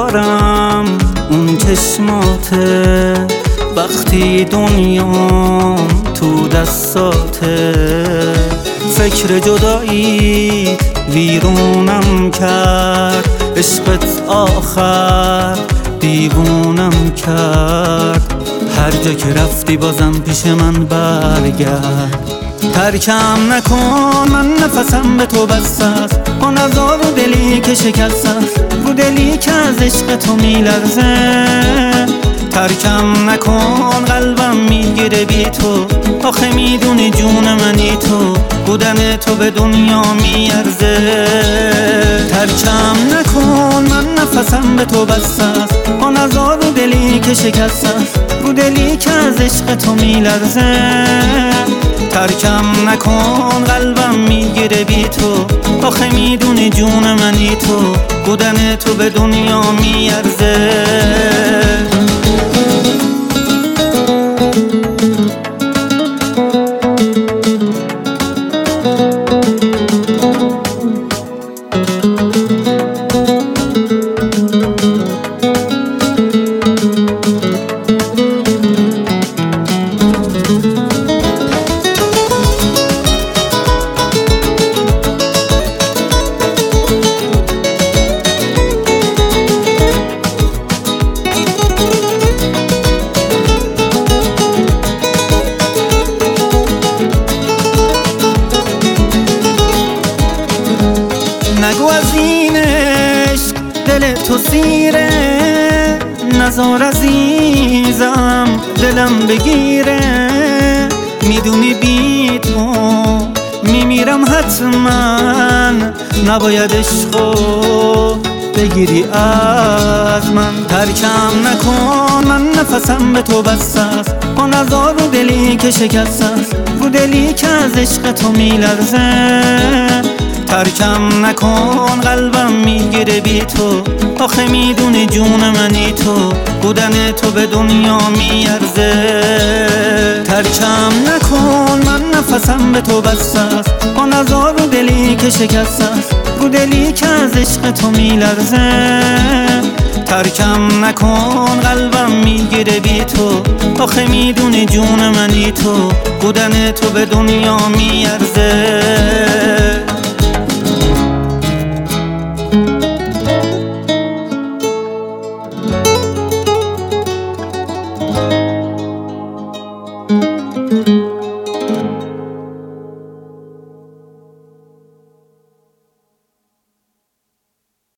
دارم اون چشماته، وقتی دنیام تو دستاته. فکر جدایی ویرونم کرد، عشقت آخر دیوونم کرد. هر جا که رفتی بازم پیش من برگرد. ترکم نکن، من نفسم به تو بس است، با نزار و دلی که شکست است، رو دلی که از عشق تو میلرزه. ترکم نکن، قلبم میگیره بی تو، آخه میدونی جون منی تو، بودن تو به دنیا میارزه. ترکم نکن، من نفسم به تو بس است، با نزار و دلی که شکست است، رو دلی که از عشق تو میلرزه. ترکم نکن، قلبم میگیره بی تو، آخه میدونی جون منی تو، بودن تو به دنیا میارزه. نگو از این عشق دل تو سیره، نزار عزیزم دلم بگیره. میدونی بی تو میمیرم حتما، نباید عشقو بگیری از من. ترکم نکن، من نفسم به تو بس است، با نزار و دلی که شکست است، رو دلی که از عشق تو میلرزه. ترکم نکن، قلبم میگیره بی تو، آخه میدونی جون منی تو، بودن تو به دنیا میارزه. ترکم نکن، من نفسم به تو بس است، با نزار و دلی که شکست است، رو دلی که از عشق تو میلرزه. ترکم نکن، قلبم میگیره بی تو، آخه میدونی جون منی تو، بودن تو به دنیا میارزه.